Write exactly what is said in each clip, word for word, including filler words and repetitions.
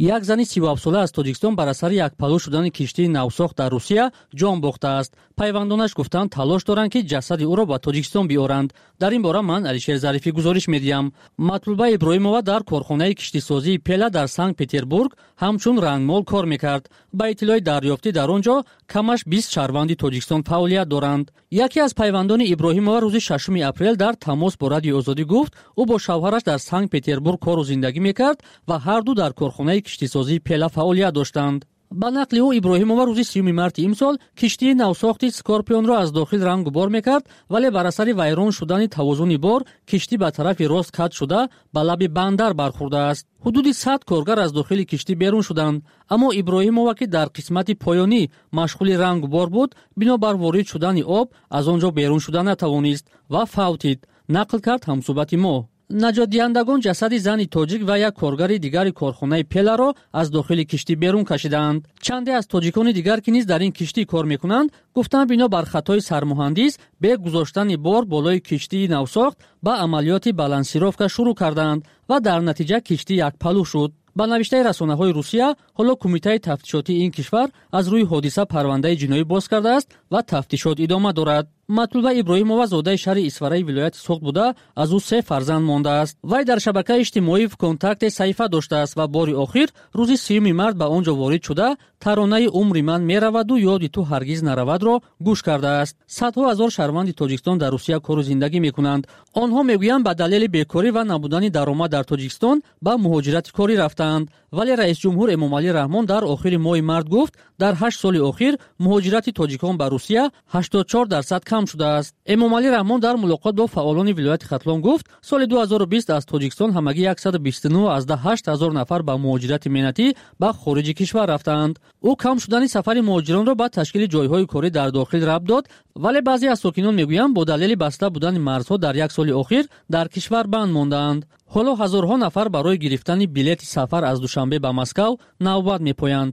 як зани سی و هفت ساله از тоҷикистон бар асари якпалӯ шудани киштии навсохт дар русия ҷон бохтааст. пайвандонаш гуфтанд талош доранд ки ҷасади ӯро ба тоҷикистон биёранд. дар ин бора ман Алишер Зарифӣ гузориш медиҳам. Матлуба Иброҳимова дар корхонаи киштисозии Пела дар Санкт Петербург ҳамчун рангмол кор мекард. ба иттилои дарёфтӣ дар он ҷо камаш бист шаҳрванди тоҷикистон фаъолият доранд. яке аз пайвандони Иброҳимова рӯзи шашуми апрел дар тамос бо Радиои Озодӣ гуфт ӯ бо шавҳараш дар Санкт Петербург кору зиндагӣ мекард ва ҳарду дар корхонаи киштисозии Пела фаъолият доштанд. ба нақли ӯ Иброҳимова рӯзи сеюми марти имсол киштии навсохти Скорпионро аз дохил рангу бор мекард, вале бар асари вайрон шудани тавозуни бор киштӣ ба тарафи рост кат шуда ба лаби бандар бархӯрдааст. ҳудуди сад коргар аз дохили киштӣ берун шуданд, аммо Иброҳимова ки дар қисмати поёнӣ машғули рангу бор буд, бинобар ворид шудани об аз он ҷо берун шуда натавонист ва фавтид, нақл кард ҳамсӯҳбати мо. наҷотдиҳандагон ҷасади зани тоҷик ва як коргари дигари корхонаи Пеларо аз дохили киштӣ берун кашиданд. чанде аз тоҷикони дигар ки низ дар ин киштӣ кор мекунанд, гуфтанд бино бар хатои сармуҳандис бе гузоштани бор болои киштии навсохт ба амалиёти балансировка шурӯъ карданд ва дар натиҷа киштӣ якпалӯ шуд. ба навиштаи расонаҳои Русия, ҳоло кумитаи тафтишотии ин кишвар аз рӯи ҳодиса парвандаи ҷиноӣ боз кардааст ва тафтишот идома дорад. Матлуба Иброҳимова зодаи шаҳри Исфараи вилояти Соғд буда, аз ӯ се фарзанд мондааст. Вай дар шабакаи иҷтимоӣ ВКонтакте саҳифа доштааст ва бори охир рӯзи сеюми март ба он ҷо ворид шуда, таронаи Умри ман мераваду ёди ту ҳаргиз наравадро гӯш кардааст. Садҳо ҳазор шаҳрванди Тоҷикистон дар Русия кору зиндагӣ мекунанд. онҳо мегӯянд ба далели бекорӣ ва набудани даромад дар Тоҷикистон ба муҳоҷирати корӣ рафтаанд. вале раисҷумҳур Эмомалӣ Раҳмон дар охири моҳи март гуфт, дар ҳашт соли охир муҳоҷирати тоҷикон ба Русия ҳаштод и чор дарсад кам шудааст. Эмомалӣ Раҳмон дар мулоқот бо фаъолони вилояти Хатлон гуфт, соли ду ҳазору бист аз Тоҷикистон ҳамагӣ сад и бисту нӯ азда ҳашт ҳазор нафар ба муҳоҷирати меҳнатӣ ба хориҷи кишвар рафтаанд. ӯ кам шудани сафари муҳоҷиронро ба ташкили ҷойҳои корӣ дар дохил рабт дод, вале баъзе аз сокинон мегӯянд бо далели баста будани марзҳо дар як соли охир дар кишвар банд мондаанд. ҳоло ҳазорҳо нафар барои гирифтани билети сафар аз Душанбе ба Москав навбат мепоянд.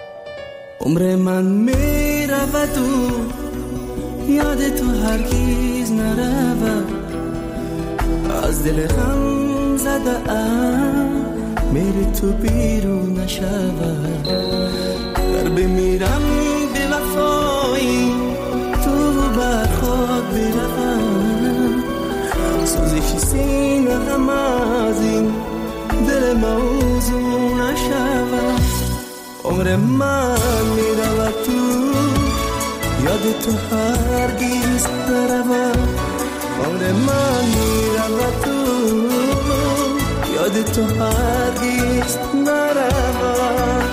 عمر من میرود و یاد تو هرگز نرود، از دل غم زده ام میری تو بیرون نشود. در بمیرم به وفایی تو بر خود بروم، سوزش سینه غم از این دل موضوع نشود. عمر من میرود تو یاد تو هرگز نرود، عمر من میرود تو یاد تو هرگز نرود.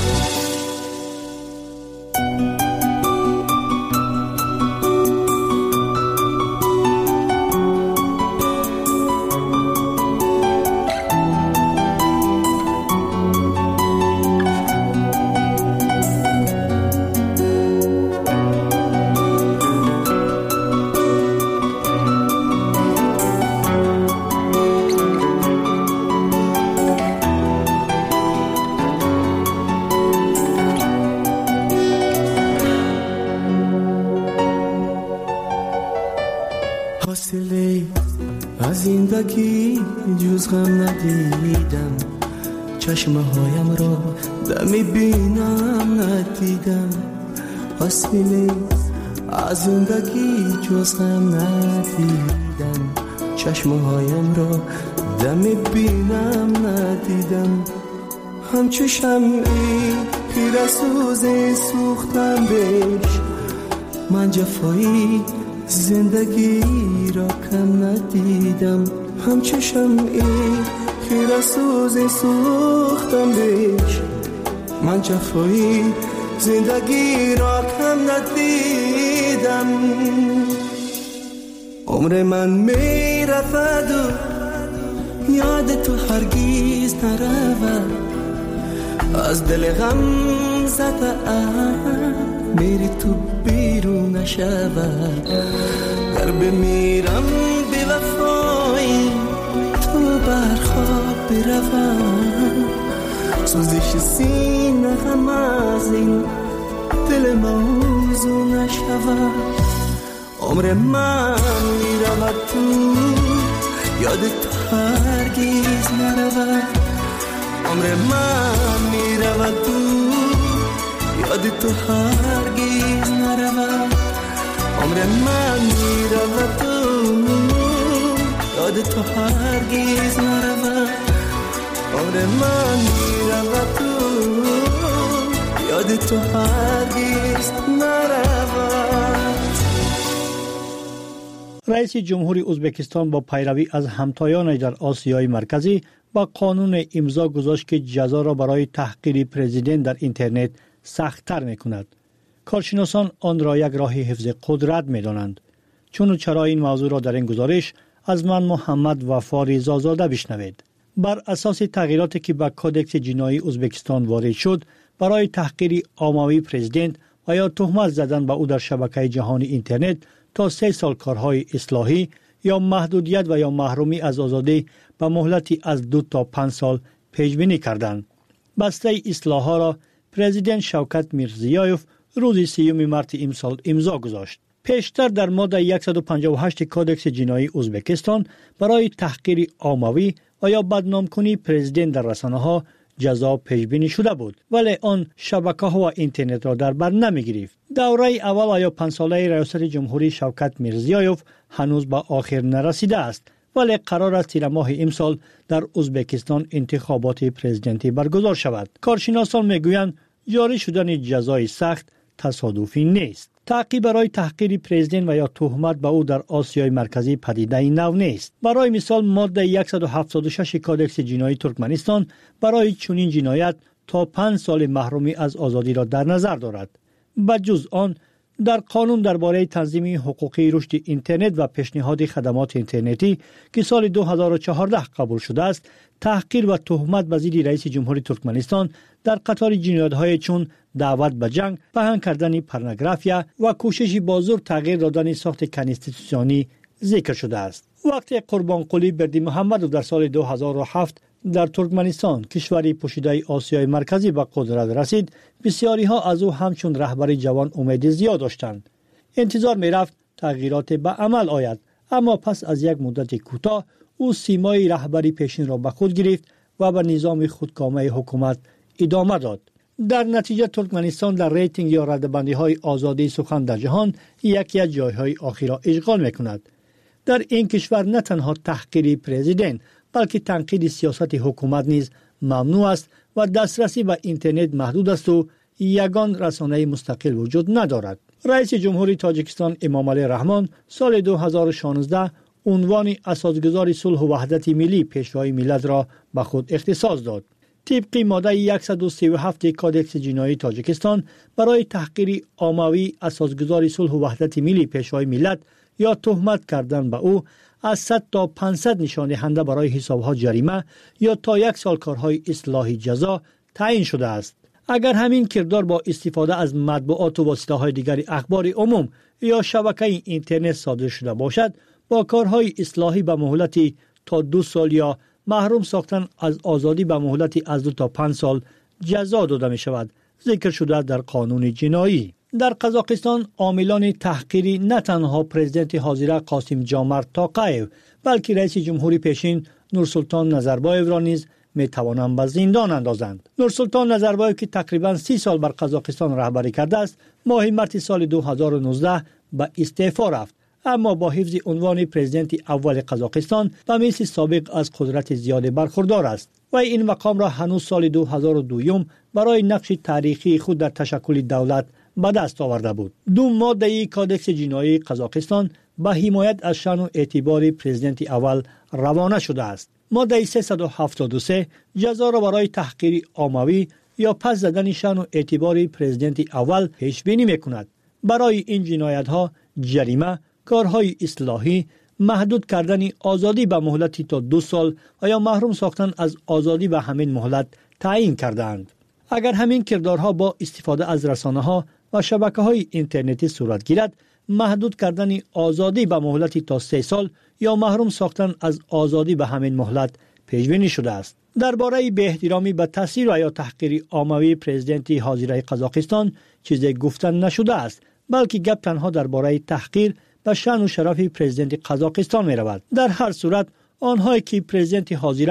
از زندگی جز غم ندیدم، چشمه هایم را دمی بینم ندیدم. حاصله از زندگی جز غم ندیدم، چشمه هایم را دمی بینم ندیدم. همچو شمعی خیره سوز سوختم بهش، من جفایی زندگی را کم ندیدم. همچو شمعی خیره سوز سوختم بهش، من جفایی زندگی را کم ندیدم. عمر من می رفت و یاد تو هرگز نرود، از دل غم زده ام میری تو بیرون نشود. در بمیرم بی وفایی تو بر خواب بروم، سوزش سینه غم از این دل موضوع نشود. عمر من میرود تو یاد تو هرگز نرود، عمر من میرود دور، یاد تو هرگز نرود. عمر من میرود دور، یاد تو هرگز نرود. عمر من میرود دور، یاد تو هرگز نرود. رئیس جمهوری ازبکستان با پیروی از همتایانش در آسیای مرکزی با قانون امضا گذاشت که جزا را برای تحقیر پرزیدنت در اینترنت سخت‌تر می‌کند. کارشناسان آن را یک راه حفظ قدرت می‌دانند. چون و چرا این موضوع را در این گزارش از من محمد وفا رضازاده بشنوید. بر اساس تغییراتی که به کدکس جنایی ازبکستان وارد شد برای تحقیر عمومی پرزیدنت و یا تهمت زدن به او در شبکه جهانی اینترنت تا سه سال کارهای اصلاحی یا محدودیت و یا محرومی از آزادی به مهلتی از دو تا پنج سال پیش بینی کردند. بسته اصلاح‌ها را پرزیدنت شوکت میرزیایوف روز سیوم مارس امسال امضا گذاشت. پیشتر در ماده صد و پنجاه و هشت کدکس جنایی ازبکستان برای تحقیر عمومی و یا بدنام کنی پرزیدنت در رسانه‌ها جزا پیش بینی شده بود، ولی آن شبکه‌ها و اینترنت را در بر نمی‌گرفت. دوره اول یا پنج ساله ریاست جمهوری شوکت میرزیایوف هنوز به آخر نرسیده است، ولی قرار است در ماه امسال در ازبکستان انتخابات پرزیدنتی برگزار شود. کارشناسان میگویند جاری شدن جزای سخت تصادفی نیست. تعقیب برای تحقیر پرزیدنت و یا تهمت به او در آسیای مرکزی پدیده نو نیست. برای مثال ماده صد و هفتاد و شش کدکس جنایی ترکمنستان برای چنین جنایت تا پنج سال محرومی از آزادی را در نظر دارد. بجز آن در قانون درباره تنظیم حقوقی رشد اینترنت و پیشنهاد خدمات اینترنتی که سال دو هزار و چهارده قبول شده است، تحقیر و تهمت به ضد رئیس جمهوری ترکمنستان در قطار جنایت‌های چون دعوت به جنگ، پهن کردن پورنوگرافیا و کوشش بازور تغییر دادن ساخت کنستیتوسیونی ذکر شده است. وقتی قربانقلی بردیمحمدوف در سال دو هزار و هفت در ترکمنستان، کشوری پوشیده آسیای مرکزی، به قدرت رسید، بسیاری ها از او همچون رهبر جوان امید زیاد داشتند. انتظار می رفت تغییرات به عمل آید، اما پس از یک مدت کوتاه او سیمای رهبری پیشین را به خود گرفت و به نظام خودکامه حکومت ادامه داد. در نتیجه ترکمنستان در ریتینگ یا ردبندی های آزادی سخن در جهان یکی از جایهای آخر را اشغال می کند. در این کشور نه تنها تحقیر پرزیدنت بلکه تنقید سیاست حکومت نیز ممنوع است و دسترسی به اینترنت محدود است و یگان رسانه مستقل وجود ندارد. رئیس جمهوری تاجیکستان امامعلی رحمان سال دو هزار و شانزده عنوان اساسگذار صلح و وحدت ملی پیشوای ملت را به خود اختصاص داد. طبق ماده صد و سی و هفت کدکس جنایی تاجیکستان برای تحقیر عمومی اساسگذار صلح و وحدت ملی پیشوای ملت یا تهمت کردن به او از صد تا پانصد نشان دهنده برای حسابها جریمه یا تا یک سال کارهای اصلاحی جزا تعیین شده است. اگر همین کردار با استفاده از مطبوعات و واسطه‌های دیگر اخبار عموم یا شبکه اینترنت صادر شده باشد، با کارهای اصلاحی به مهلتی تا دو سال یا محروم ساختن از آزادی به مهلتی از دو تا پنج سال جزا داده می شود، ذکر شده در قانون جنایی. در قزاقستان عاملان تحقیری نه تنها پرزیدنت حاضر قاسم جامرت توقایف بلکه رئیس جمهوری پیشین نورسلطان نظربایف را نیز می توانند به زندان اندازند. نورسلطان نظربایف که تقریبا سی سال بر قزاقستان رهبری کرده است، ماه مارس سال دو هزار و نوزده به استعفا رفت، اما با حفظ عنوان پرزیدنت اول قزاقستان به مثل سابق از قدرت زیاد برخوردار است و این مقام را هنوز سال دو هزار و دو برای نقش تاریخی خود در تشکل دولت به دست آورده بود. دو ماده کدکس جنایی قزاقستان به حمایت از شأن و اعتبار پرزیدنت اول روانه شده است. ماده سیصد و هفتاد و سه جزا را برای تحقیر عمومی یا پس زدن شأن و اعتبار پرزیدنت اول پیش بینی می‌کند. برای این جنایت ها جریمه، کارهای اصلاحی، محدود کردن آزادی به مهلتی تا دو سال و یا محروم ساختن از آزادی به همین مهلت تعیین کردند. اگر همین کردارها با استفاده از رسانه‌ها و شبکه‌های اینترنتی صورت گیرد، محدود کردن آزادی به مهلتی تا سه سال یا محروم ساختن از آزادی به همین مهلت پیش بینی شده است. درباره به احترامی به تاثیر و یا تحقیر عمومی پرزیدنت حاضر قزاقستان چیزی گفتن نشده است، بلکه گپ تنها درباره تحقیر به شأن و شرف پرزیدنت قزاقستان می رود. در هر صورت آنهایی که پرزیدنت حاضر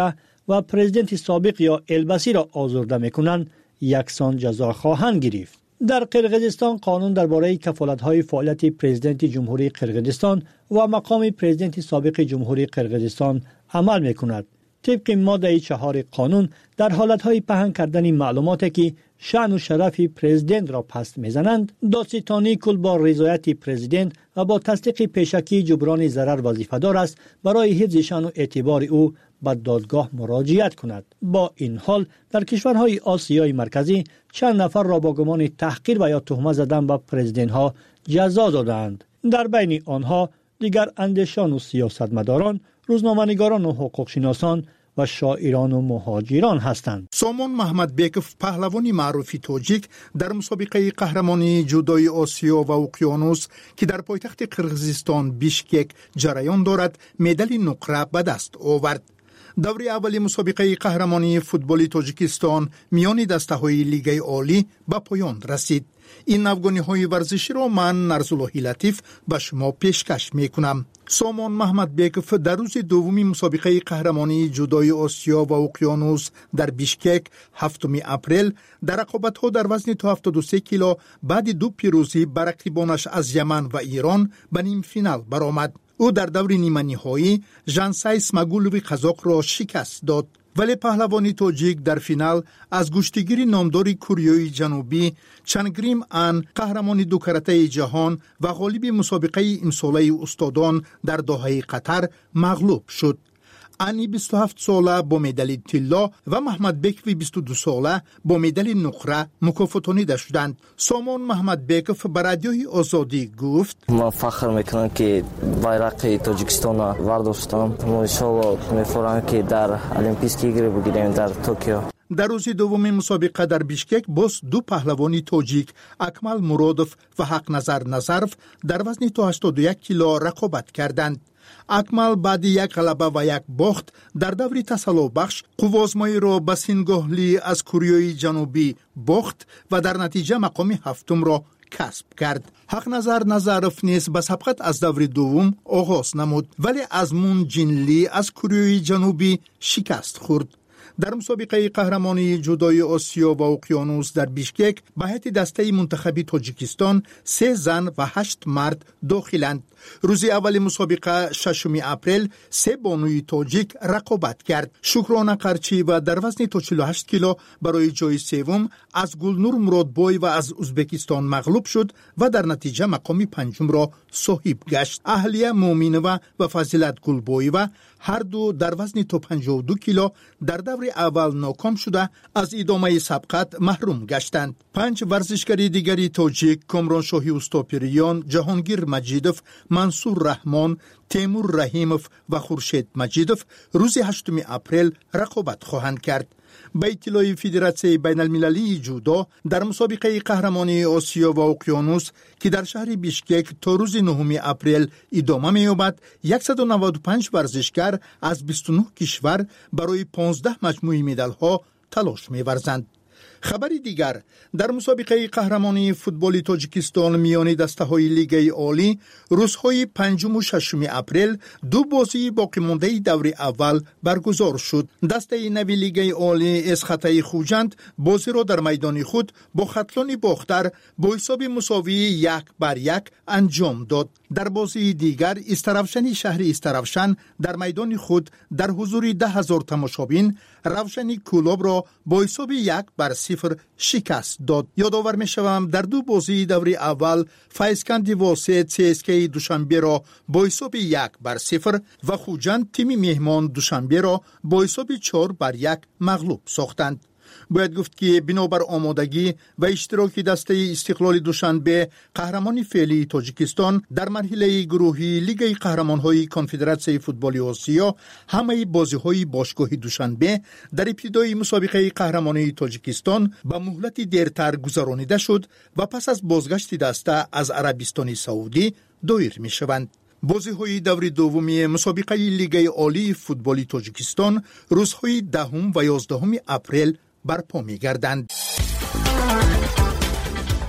و پرزیدنت سابق یا البسی را آزرده میکنند یکسان جزا خواهند گرفت. در قرقیزستان قانون درباره کفالت‌های فعالیت پرزیدنت جمهوری قرقیزستان و مقام پرزیدنت سابق جمهوری قرقیزستان عمل میکند. طبق ماده چهار قانون در حالت‌های پهن کردن معلوماتی که شأن و شرف پرزیدنت را پست میزنند، دادستانی کل با رضایت پرزیدنت و با تصدیق پیشکی جبران ضرر وظیفه‌دار است برای حفظ شأن و اعتبار او به دادگاه مراجعت کند. با این حال در کشورهای آسیای مرکزی چند نفر را با گمان تحقیر و یا تهمت زدن به پرزیدنت ها جزا دادند. در بین آنها دیگر اندیشان و سیاستمداران، روزنامه‌نگاران و حقوق شناسان و شاعران و مهاجران هستند. سامان محمد بیکوف پهلوانی معروفی تاجیک در مسابقه قهرمانی جودوی آسیا و اقیانوس که در پایتخت قرقیزستان بیشکک جریان دارد مدال نقره به دست آورد. دوره اولی مسابقه قهرمانی فوتبالی تاجیکستان میان دسته‌های لیگ عالی به پایان رسید. این نوگانی‌های ورزشی را من نرزاللهی لطیف به شما پیشکش میکنم. سامان محمد بیکوف در روز دومی مسابقه قهرمانی جودوی آسیا و اقیانوس در بیشکک هفتم اپریل در رقابت‌ها در وزن تا هفتاد و سه کیلو بعد دو پیروزی بر رقیبانش از یمن و ایران به نیم فینال برآمد. او در دور نیمه نهایی ژانسای اسماگولوی قزاق را شکست داد. ولی پهلوانی تاجیک در فینال از گشتگیر نامدار کره جنوبی چنگریم ان قهرمان دو کرته جهان و غالب مسابقه امساله استادان در دوحه قطر مغلوب شد. انی بیست و هفت ساله با مدال طلا و محمد بیکوف بیست و دو ساله با مدال نقره مکافاتانیده شدند. سامان محمد بیکوف به رادیوی آزادی گفت: من فخر میکنم که بیرق تاجیکستان را برداشتم. ما ان شاءالله می‌فرماییم که در المپیک ایگر بگیریم در توکیو. در روز دوم مسابقه در بیشکک باز دو پهلوانی تاجیک اکمل مرادوف و حق نظر نظرف در وزن تا هشتاد و یک کیلو رقابت کردند. اکمل بعد یک غلبه و یک باخت در دور تسلا بخش قوازمایی را به سینگاهلی از کره جنوبی باخت و در نتیجه مقام هفتم را کسب کرد. حق نظر نظرف نیز به سبقت از دور دوم آغاز نمود ولی از مون جینلی از کره جنوبی شکست خورد. در مسابقه قهرمانی جودوی آسیا و اقیانوس در بیشکک به هیئت دسته منتخبی تاجیکستان سه زن و هشت مرد داخلند. روز اول مسابقه ششم اپریل سه بانوی تاجیک رقابت کرد. شکرانه قرچی و در وزن تا چهل و هشت کیلو برای جای سوم از گلنور مرادبای و از ازبکستان مغلوب شد و در نتیجه مقام پنجم را صاحب گشت. اهلیه مومینова و فضیلت گلبایова هر دو در وزن تا پنجاه و دو کیلو در دور اول ناکام شده از ادامه سبقت محروم گشتند. پنج ورزشکاری دیگری تاجیک کامران شاهی استاپریان، جهانگیر مجیدوف، منصور رحمان، تیمور رحیموف و خورشید مجیدوف روز هشتم اپریل رقابت خواهند کرد. به اطلاع فدراسیون بین المللی جودو در مسابقه قهرمانی آسیا و اقیانوس که در شهر بیشکک تا روز نهم اپریل ادامه می‌یابد، صد و نود و پنج ورزشکار از بیست و نه کشور برای پانزده مجموعه مدال‌ها تلاش می‌ورزند. خبری دیگر در مسابقه قهرمانی فوتبالی تاجیکستان میان دسته‌های لیگ عالی روزهای پنجم و ششم اپریل دو بازی باقی مانده دور اول برگزار شد. دسته نوی لیگ عالی اسخطه خوجند بازی را در میدان خود با خطلان باختر با حساب مساوی یک بر یک انجام داد. در بازی دیگر استرافشنی شهر استرافشن در میدان خود در حضور ده هزار تماشابین روشنی کلوب را با حساب یک بر صفر شکست داد. یادآور می‌شوم در دو بازی دور اول فایسکند واسط سی اس کی دوشنبه را با حساب یک بر صفر و خوجند تیم مهمان دوشنبه را با حساب چهار بر یک مغلوب ساختند. باید گفت که بنابر آمادگی و اشتراک دسته استقلال دوشنبه قهرمان فعلی تاجیکستان در مرحله گروهی لیگ قهرمان‌های کنفدراسیون فوتبال آسیا همه بازی‌های باشگاه دوشنبه در ابتدای مسابقه قهرمانی تاجیکستان به مهلت دیرتر گذرانیده شد و پس از بازگشت دسته از عربستان سعودی دایر می‌شوند. بازی‌های دور دومی مسابقه لیگ عالی فوتبال تاجیکستان روزهای دهم و یازدهم اپریل برپا می‌گردند.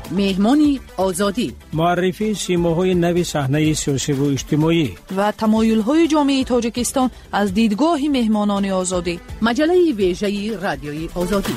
مهمانی آزادی، معرفی سیماهای نوی صحنه سیاسی و اجتماعی و تمایل‌های جامعه تاجیکستان از دیدگاه مهمانان آزادی. مجله ویژه رادیوی آزادی.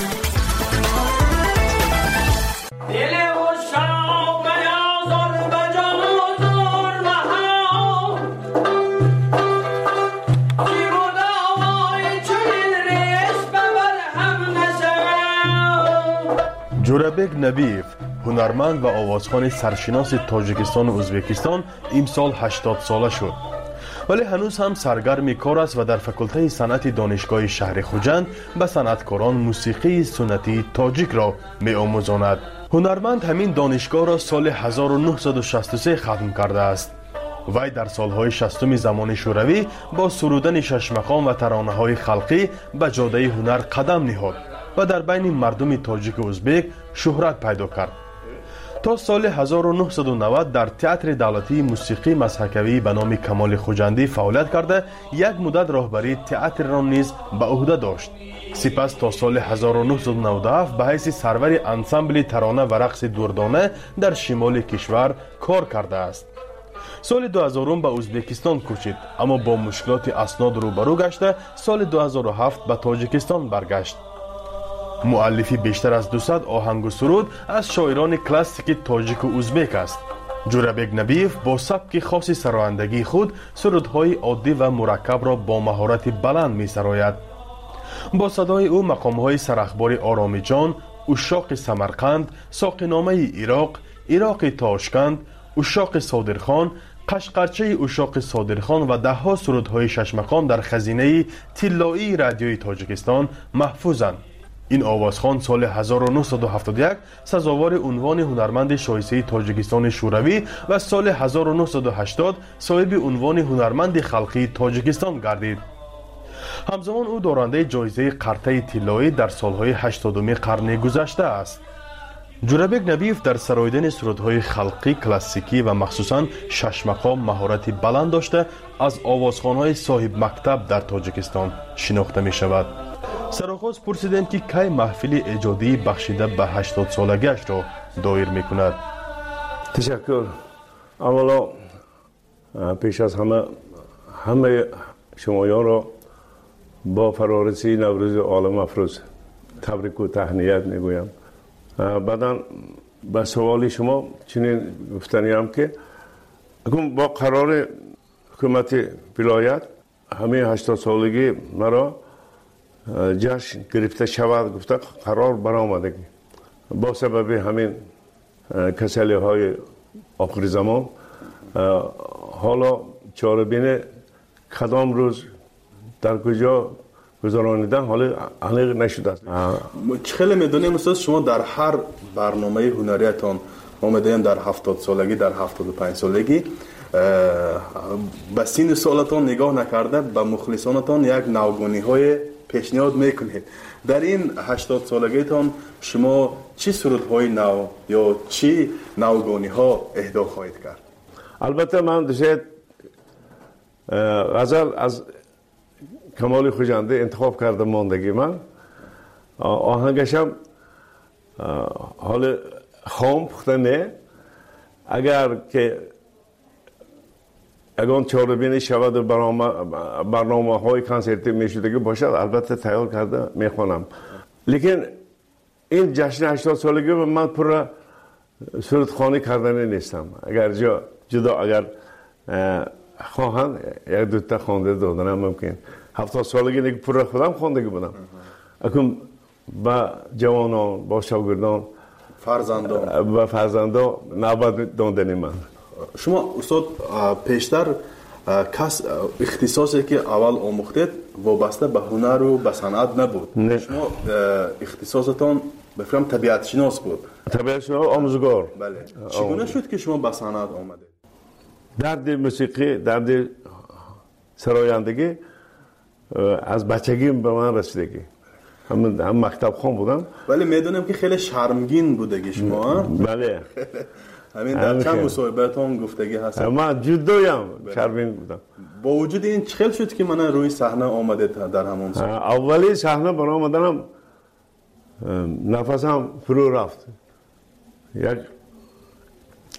جورابک نبیف، هنرمند و آوازخوان سرشناس تاجیکستان و ازبکستان، امسال هشتاد ساله شد. ولی هنوز هم سرگرم کار است و در فکلته صنعت دانشگاه شهر خوجند به صنعتکاران موسیقی سنتی تاجیک را می آموزاند. هنرمند همین دانشگاه را سال هزار و نهصد و شصت و سه ختم کرده است. وی در سالهای شصتم زمان شوروی با سرودن شش مقام و ترانه‌های خلقی به جاده هنر قدم نهاد و در بین مردم تاجیک و ازبک شهرت پیدا کرد. تا سال هزار و نهصد و نود در تئاتر دولتی موسیقی مضحکوی به نام کمال خوجندی فعالیت کرده یک مدت راهبری تئاتر را نیز به عهده داشت. سپس تا سال هزار و نهصد و نود و هفت به حیث سرور انسامبل ترانه و رقص دردانه در شمال کشور کار کرده است. سال دو هزار به ازبکستان کوچید، اما با مشکلات اسناد روبرو گشته سال دو هزار و هفت به تاجیکستان برگشت. مؤلفی بیشتر از دویست آهنگ و سرود از شاعران کلاسیک تاجیک و ازبک است. جورابک نبیف با سبک خاص سرایندگی خود سرودهای عادی و مرکب را با مهارت بلند می سراید. با صدای او مقامهای سرخبار آرامی جان، اشاق سمرقند، ساقینامه عراق، عراق تاشکند، اشاق صادرخان، قشقرچه اشاق صادرخان و ده ها سرودهای شش مقام در خزینه طلایی رادیوی تاجیکستان محفوظند. این آوازخوان سال هزار و نهصد و هفتاد و یک سزاوار عنوان هنرمند شایسته تاجیکستان شوروی و سال هزار و نهصد و هشتاد صاحب عنوان هنرمند خلقی تاجیکستان گردید. همزمان او دارنده جایزه قرطه طلایی در سالهای هشتادم قرن گذشته است. جورابک نبیف در سراییدن سرودهای خلقی کلاسیکی و مخصوصاً شش مقام مهارت بلند داشته از آوازخوان‌های صاحب مکتب در تاجیکستان شناخته می شود. سرآغاز پرسیدم که کی محفل ایجادی بخشیده به هشتاد سالگیش را دایر می کند. تشکر. اولا پیش از همه همه شمایان را با فرارسی نوروز عالم افروز تبریک و تهنیت می گویم. بعدا به سوال شما چنین گفتنی هم که اکنون با قرار حکومت ولایت همه هشتاد سالگی مرا جشن گرفته شود گفته قرار برآمده با سبب همین کسلی های آخر زمان حالا چاره بینه کدام روز در کجا گذرانیدن حالا حالا نشده است. خیلی میدونیم استاد شما در هر برنامه هنریتان ما میدونیم در هفتاد سالگی در هفتاد و پنج سالگی به سین سالتان نگاه نکرده به مخلصانتان یک نوگانی های پیشنهاد میکنید. در این هشتاد سالگیتان شما چی سرودهای نو یا چی نوگانی ها اهدا خواهید کرد؟ البته من دوست غزل از کمال خوجنده انتخاب کردم ماندگی من آهنگشم حال خام پخته نه اگر که اگر چهاربینی شود و برنامه های کنسرتی میشدگی باشد البته تیار کرده میخوانم. لیکن این جشن هشتاد سالگی من پر سرودخوانی کردنی نیستم. اگر جا جدا اگر خواهند یک دوتا خوانده دادنم ممکن. هفتاد سالگی دیگه پر خودم خواندگی بودم. اکنون با جوانان با شاگردان فرزندان و فرزندان نوبت دادنی من. شما استاد پیشتر کس اختصاصی که اول آموختید وابسته به هنر و به صنعت نبود. نه. شما اختصاصتان بفرم طبیعت شناس بود. طبیعت شناس آموزگار. بله. چگونه شد که شما به صنعت آمدید؟ درد موسیقی، درد سرایندگی از بچگی به من رسیدگی. هم هم مکتب خوان بودم. ولی میدونم که خیلی شرمگین بودگی شما. بله. همین در چند مصاحبه‌تان گفتگی هست. من جدایم شرمگین بودم. با وجود این چخل شد که من روی صحنه آمدید در همون سال. اولی صحنه برآمدنم نفسم فرو رفت. یک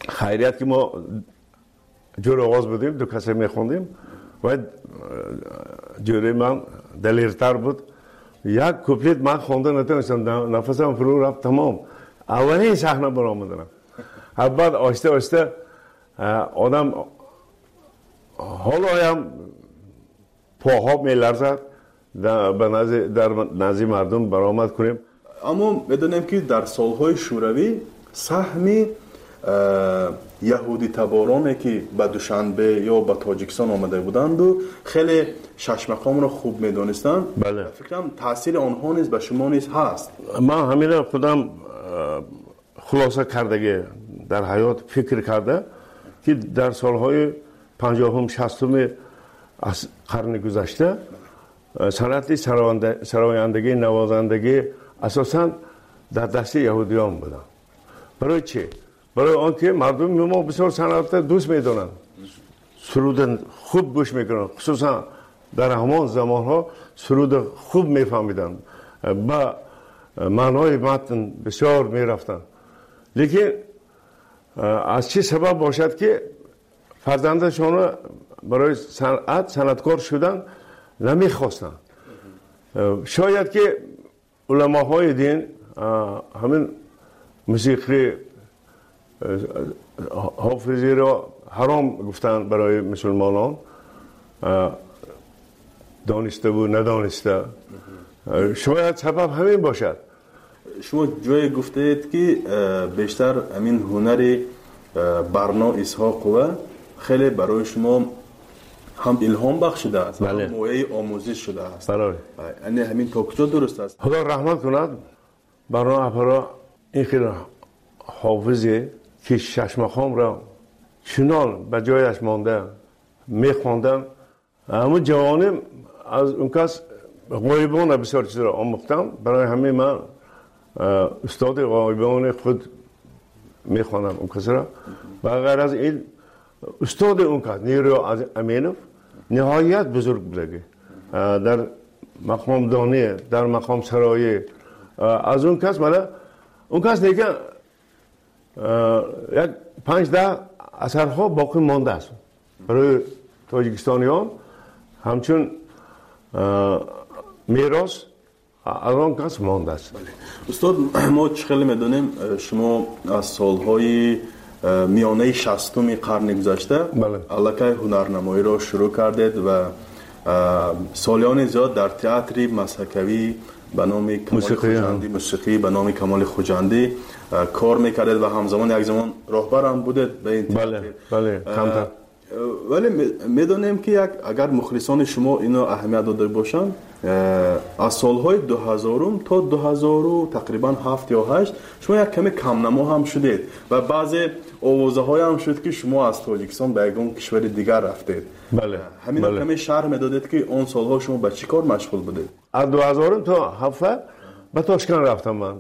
خیریت که ما جور آواز بودیم، دو کسی میخوندیم و جوری من دلیرتر بود. یک کوپلیت من خونده نتونستم، نفسم فرو رفت تمام. اولین صحنه برآمدم. بعد آهسته آهسته آدم حالا هم پاها میلرزد در نزد مردم برآمد کنیم. اما بدونیم که در سالهای شوروی سهم یهودی تبارانی که به دوشنبه یا به تاجیکستان آمده بودند و خیلی شش مقام را خوب میدونستند. بله. فکرم تاثیر آنها نیز به شما نیز هست. من همین خودم خلاصه کردگی در حیات فکر کرده که در سالهای پنجاهم شصتم از قرن گذشته صنعت سرایندگی نوازندگی اساساً در دست یهودیان بودن. برای چی؟ برای آنکه مردم ما بسیار صنعت دوست میدونن، سرود خوب گوش میکنن، خصوصا در همان زمان ها سرود خوب میفهمیدن، با معنای متن بسیار میرفتن. لیکن از چه سبب باشد که فرزندشان برای صنعت صنعتکار شدن نمیخواستن؟ شاید که علماهای دین همین موسیقی حافظی را حرام گفتن برای مسلمانان، دانسته و ندانسته. شاید سبب همین باشد. شما جای گفتید که بیشتر همین هنر برنا اسحاق و خیلی برای شما هم الهام بخشیده است، بله. هم موعظه آموزش شده است. برای یعنی همین تا کجا درست است؟ خدا رحمت کند برنا اپرا این خیلی حافظی که شش مقام را چنان به جایش مانده میخواندن. اما جوانم از اون کس غایبان بسیار چیز را آموختم. برای همه من استاد غایبان خود میخوانم اون کس را. و غیر از این استاد اون کس نیرو امینوف نهایت بزرگ بوده در مقام دانی، در مقام سرایی. از اون کس مالا اون کس دیگه یک پنج ده اثرها باقی مانده است برای تاجیکستانیان، همچون میراث از آن کس مانده است. استاد ما خیلی میدونیم شما از سالهای میانه شصتم قرن گذشته الکی هنرنمایی را شروع کردید و سالیان زیاد در تئاتر مسحکوی به نام کمال خوجندی، موسیقی به نام کمال خوجندی کار میکردید و همزمان یک زمان راهبر هم بودید به این تئاتر. بله بله کمتر. ولی میدونیم که اگر مخلصان شما اینو اهمیت داده باشند، از سالهای دو هزار تا دو هزار تقریبا هفت یا هشت شما یک کمی کم نما هم شدید و بعضی آوازه های هم شد که شما از تاجیکستان به یک کشور دیگر رفتید. بله. همین بله. کمی شرح میدادید که اون سالها شما به چی کار مشغول بودید؟ از دو هزار تا هفت به تاشکند رفتم من.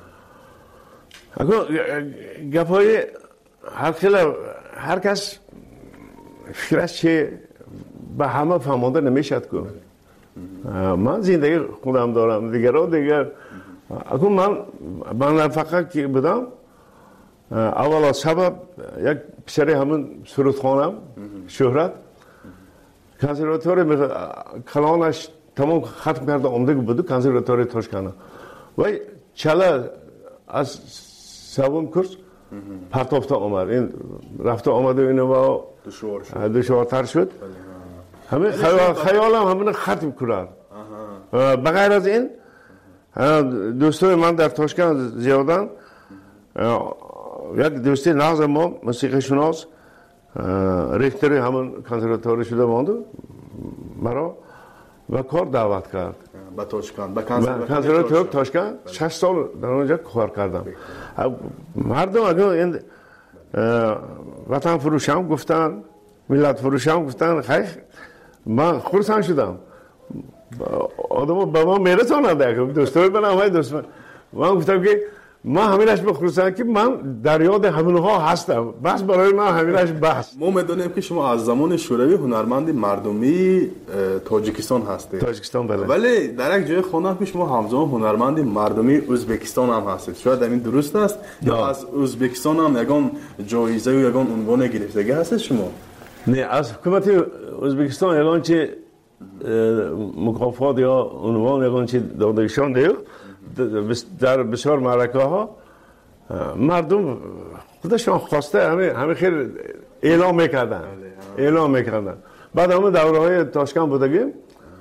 اگر گپای هر خیلی هر کس فکرش چه به همه فهمانده نمیشد که من زندگی خودم دارم، دیگر رو دیگر اگر من من فقط که بودم اولا سبب یک پسری همون سرودخانم شهرت کنسرواتوری کلانش تمام ختم کرده آمده بود کنسرواتوری تاشکند و چلا از سوم کورس پرتافته آمد. این رفته آمده اینو با دشوارتر شد. همه خیال خیالم همین ختم کردن. بغیر از این دوستای من در تاشکند زیادن. یک دوستی ناز ما موسیقی شناس ریختری همون کنسرواتوری شده ماند مرا و کار دعوت کرد به تاشکند. به کنسرواتوری تاشکند شش سال در اونجا کار کردم. مردم اگر این وطن فروشم گفتن، ملت فروشم گفتن، خیلی من خرسند شدم. آدم با من میرسانند. دوستای من همه دوست من من گفتم که ما همینش بخصوصا که من در یاد همونها هستم، بس برای من همینش بس. ما میدونیم که شما از زمان شوروی هنرمند مردمی تاجیکستان هستید. تاجیکستان بله. ولی در یک جای خوندم که شما همزمان هنرمند مردمی ازبکستان هم هستید. شاید این درست است یا از ازبکستان هم یگان جایزه و یگان عنوان گرفتگی هستید شما؟ نه، از حکومت ازبکستان یگان چه مکافات یا عنوان یگان چه دادگیشان دیو در بسیار معرکه ها مردم خودشان خواسته همه همه خیلی اعلام میکردن اعلام میکردن. بعد همه دوره های تاشکند بودگیم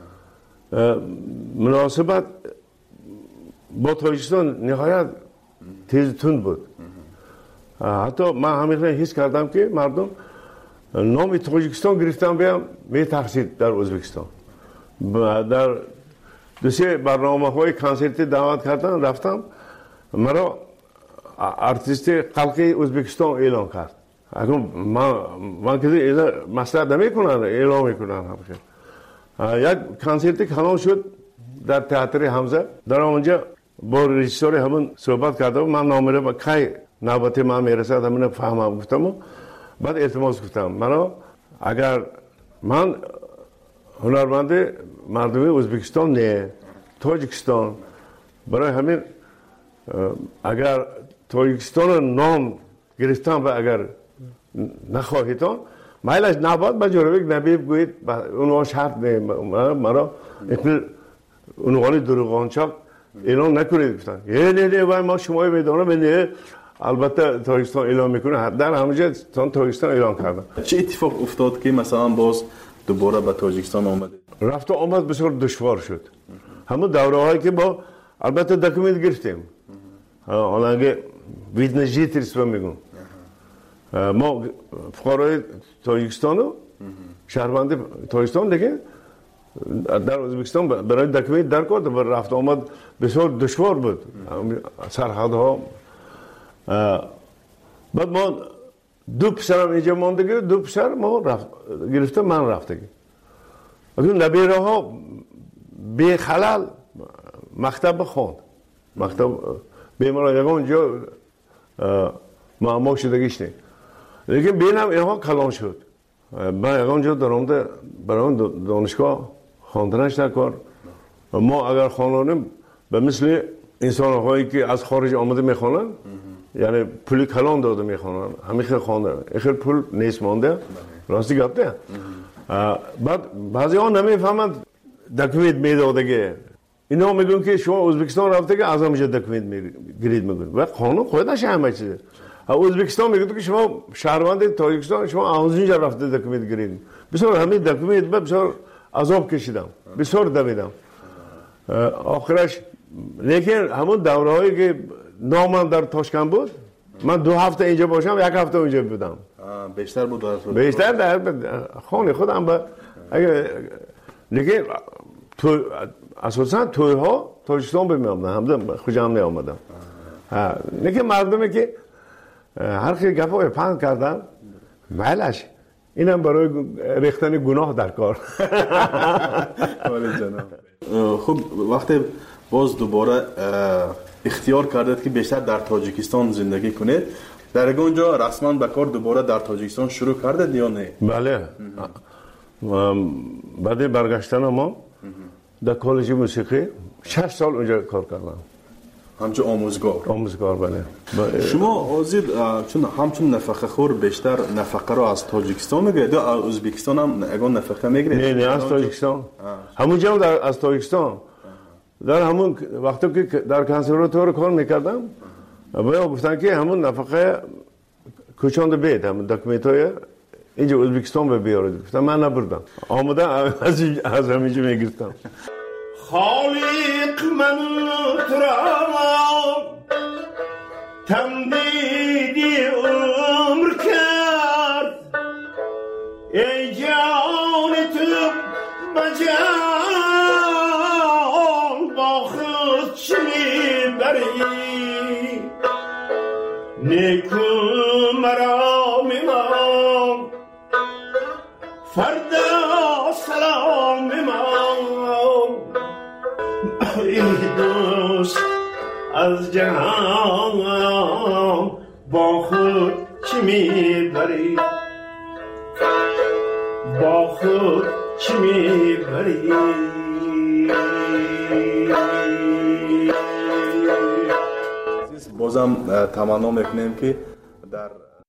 مناسبت با تاجیکستان نهایت تیز تند بود. حتی من همیشه حس کردم که مردم نام تاجیکستان گرفتن بیام می ترسید در ازبکستان. در دو سه برنامه های کنسرتی دعوت کردن، رفتم، مرا ارتیست خلقی ازبکستان اعلام کرد. اگر من من که اینا مسئله نمیکنن اعلام میکنن همیشه. یک کنسرتی کلان شد در تئاتر حمزه. در اونجا با رژیسور همون صحبت کردم، من نامره با کی نوبت من میرسد همین فهمم گفتم. بعد التماس گفتم مرا اگر من هنرمند مردمی ازبکستان نه تاجیکستان، برای همین اگر تاجیکستان نام گرفتم و اگر نخواهیدان مایلش نباد با جورویک نبیب گوید اونوان شرط نه مرا اقل اونوانی دروغانچاک اعلام نکنید گفتن. یه نه نه وای ما شمایی میدانم نه البته تاجیکستان اعلام میکنه. در همونجا تاجیکستان اعلام کردن. چه اتفاق افتاد که مثلا باز دوباره به تاجیکستان آمد؟ رفت و آمد بسیار دشوار شد. همون دوره هایی که با البته دکومنت گرفتیم. آنگه ویدنجیت رسم میگم. ما فقرای تاجیکستان و شهروند تاجیکستان دیگه در ازبکستان برای دکومنت در کرد و رفت آمد بسیار دشوار بود. سرحدها. بعد ما دو پسرم اینجا ماندگی، دو پسر ما رفت گرفتم، من رفتگی. اگر نبیره ها به خلال مکتب خواند، مکتب بیماران یکان جا معما شدگیش نه. لیکن بینم اینها کلان شد. من یکان جا درآمده برای دانشگاه خواندنش نکرد. ما اگر خوانیم به مثل انسان هایی که از خارج آمده میخوانن، یعنی پولی کلان داده میخوانن، همیشه خوانده، اخیر پول نیست مانده، راستی گفته. بعد بعضی ها نمیفهمند دکومنت میدادگی. اینا میگن که شما ازبکستان رفته که از همینجا دکومنت میگیرید میگن و قانون خودش همه چیزه. ازبکستان میگه که شما شهروند تاجیکستان شما از اینجا رفته دکومنت گیرید. بسیار همین دکومنت بسیار عذاب کشیدم، بسیار دویدم. آخرش لیکن همون دورهایی که نامم در تاشکند بود، من دو هفته اینجا باشم، یک هفته اونجا بودم. بیشتر بود در بیشتر در خانه خودم. با اگه لیکن تو اساسا توی ها تاجیکستان بمیامدم، همدم خوشم نیامدم. لیکن مردمی که هر خیلی گفای پند کردن مالش اینم برای ریختن گناه در کار. خب وقتی باز دوباره اختیار کردید که بیشتر در تاجیکستان زندگی کنید، در اونجا رسما به کار دوباره در تاجیکستان شروع کردید یا نه؟ بله. بعد برگشتن ما در کالج موسیقی شش سال اونجا کار کردم. همچون آموزگار. آموزگار بله. شما آزید چون همچون نفقه خور بیشتر نفقه رو از تاجیکستان میگیرید یا از ازبکستان هم اگه نفقه میگیرید؟ نه نه از تاجیکستان. همونجا در از تاجیکستان. در همون وقتی که در کنسرواتوار کار میکردم باید گفتن که همون نفقه کوچاند بید، همون دکمنتای اینجا ازبکستان به بیارید. گفتم من نبردم، آمده از از همینجا میگرفتم. خالق من ترام تمدیدی عمر کرد، ای جان تو بجان با خود چی میبری، نیکو مرا میمان فردا سلام میمان. ای دوست از جهان با خود چی میبری با خود چی میبری بازم تمنا میکنیم که در